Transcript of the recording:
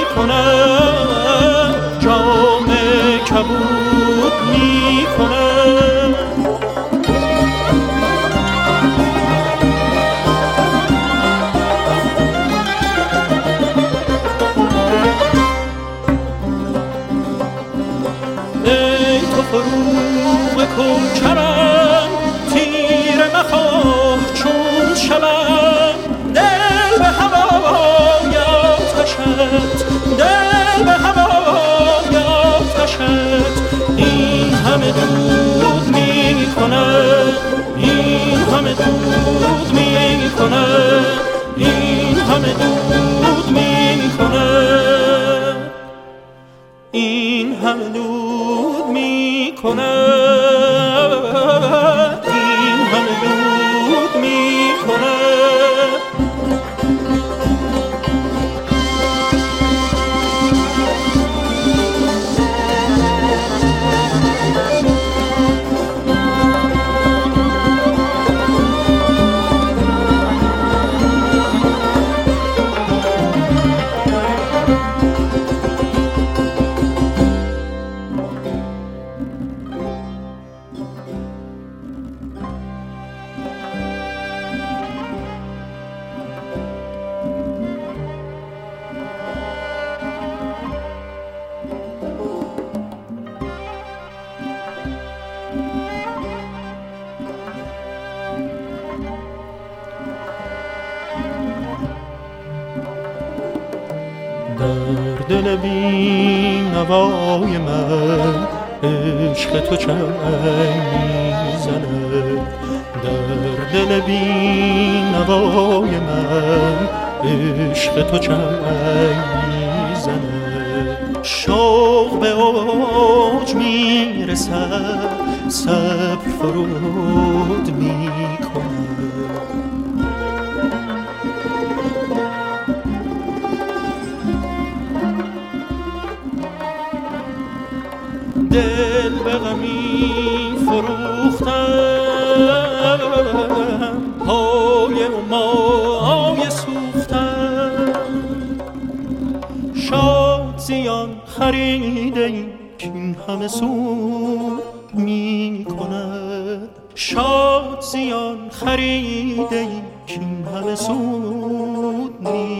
کند، جام کبود می کند. ای تو فروغ کوکرم، تیر مخواه چون شبم، دل به هوای آتشت، دل به هوای آتشت. این همه دود می کند، این همه دود می کند، این همه دود می کند، این همه دود می کند، این همه دود می کند. در دل بی نوای من عشق تو چنگ میزنه، در دل بی نوای من عشق تو چنگ میزنه. شوق به اوج میرسد، صبر فرود میکنه. دل به غمی فروختم، پای و مای سوختم. شاد زیان خریده این که این همه سود می کند، شاد زیان خریده این که این همه سود می